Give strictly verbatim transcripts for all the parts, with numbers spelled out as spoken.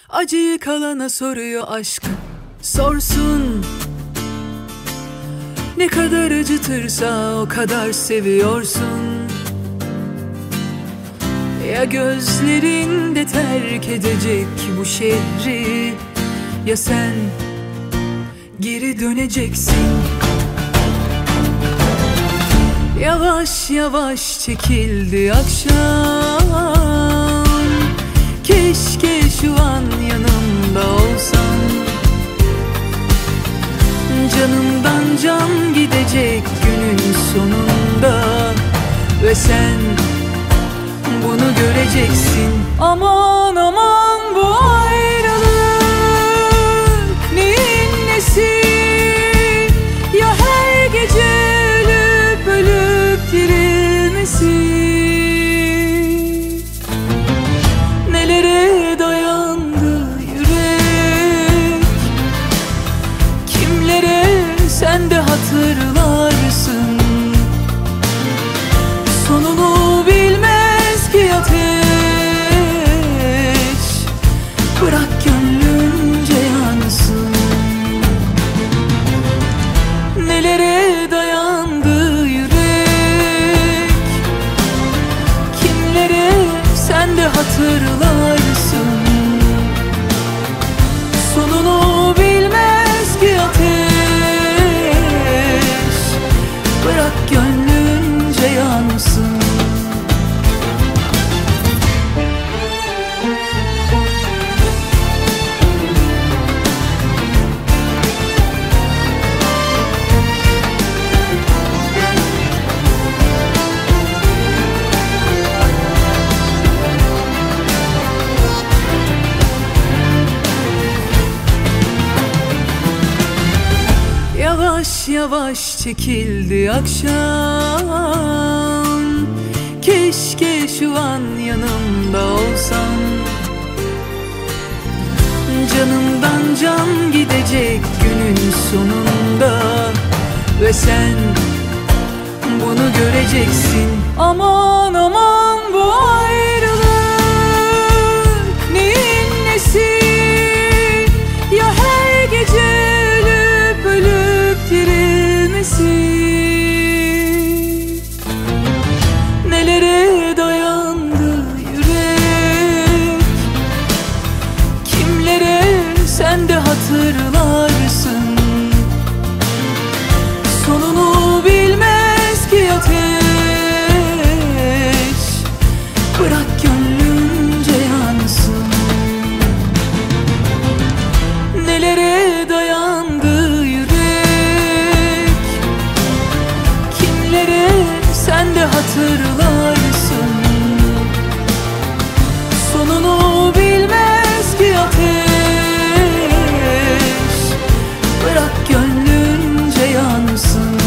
Acıyı kalana soruyor aşk, sorsun. Ne kadar acıtırsa o kadar seviyorsun. Ya gözlerinde terk edecek bu şehri, ya sen geri döneceksin. Yavaş yavaş çekildi akşam. Keşke şu an yanımda olsan. Canımdan can gidecek günün sonunda, ve sen bunu göreceksin. Aman aman bu ayrılık neyin nesi? Ya her gece ölüp ölüp dirilmesi? Nelere dayandı yürek, kimlere sen de hatırlarsın. Sonunu bilmez ki ateş, bırak gönlünce yansın. Nelere dayandı yürek, kimlere sen de hatırlarsın. Sonunu bilmez ki ateş, bırak gönlünce yansın. Yavaş yavaş çekildi akşam. Keşke şu an yanımda olsan. Canımdan can gidecek günün sonunda, ve sen bunu göreceksin. Aman aman bu ayrılık neyin nesi? Ya her gece ölüp ölüp dirilmesi? Nelere dayandı yürek, kimlere sen de hatırlarsın. Sonunu bilmez ki ateş, bırak gönlünce yansın. Nelere dayandı yürek, kimlere sen de hatırlarsın. Sonunu bilmez ki ateş, bırak gönlünce yansın.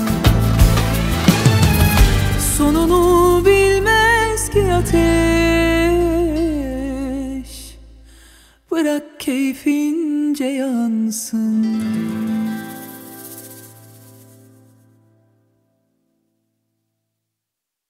Sonunu bilmez ki ateş, bırak keyfince yansın.